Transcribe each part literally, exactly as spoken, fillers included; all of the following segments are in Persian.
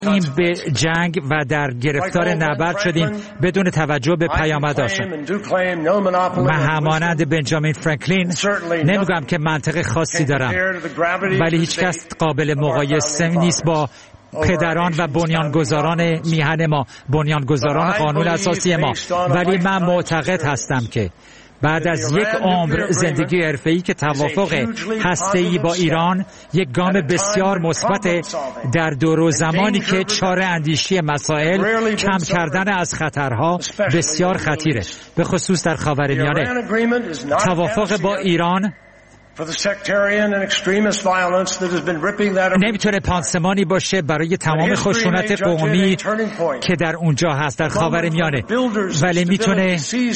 این به جنگ و در گرفتار نبرد شدیم بدون توجه به پیامدهاشون. من همانند بنجامین فرانکلین نمیگم که منطق خاصی دارم، ولی هیچ کس قابل مقایسه نیست با پدران و بنیانگذاران میهن ما، بنیانگذاران قانون اساسی ما. ولی من معتقد هستم که بعد از یک عمر زندگی حرفه‌ای که توافق هسته‌ای با ایران یک گام بسیار مثبت در دور و زمانی که چاره اندیشی مسائل، کم کردن از خطرها بسیار خطیره، به خصوص در خاورمیانه. توافق با ایران نمیتونه پانسمانی باشه برای تمام خشونت قومی که در اونجا هست در خاورمیانه، ولی میتونه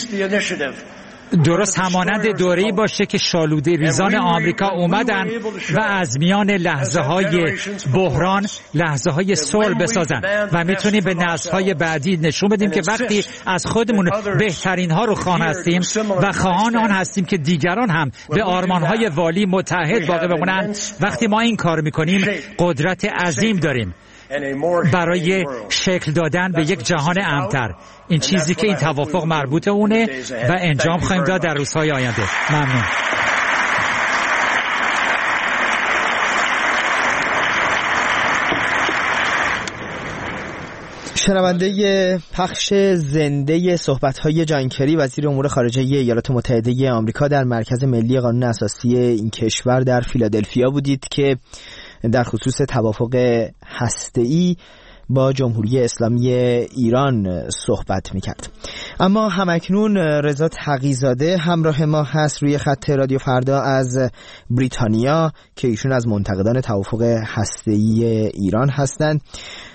درست همانند دوره‌ای باشه که شالوده ریزان آمریکا اومدن و از میان لحظه های بحران لحظه های صلح بسازن و میتونیم به نسل‌های بعدی نشون بدیم که وقتی از خودمون بهترین ها رو خوان هستیم و خواهان آن هستیم که دیگران هم به آرمان‌های والی متحد باقی بمونن، وقتی ما این کار میکنیم قدرت عظیم داریم برای شکل دادن به یک جهان امن‌تر. این چیزی که این توافق مربوط اونه و انجام خواهیم داد در روزهای آینده. ممنون. شنونده پخش زنده صحبت‌های جان کری وزیر امور خارجه ایالات متحده آمریکا در مرکز ملی قانون اساسی این کشور در فیلادلفیا بودید که در خصوص توافق هسته‌ای با جمهوری اسلامی ایران صحبت می‌کرد. اما همکنون رضا تقی‌زاده همراه ما هست روی خط رادیو فردا از بریتانیا که ایشون از منتقدان توافق هسته‌ای ایران هستند.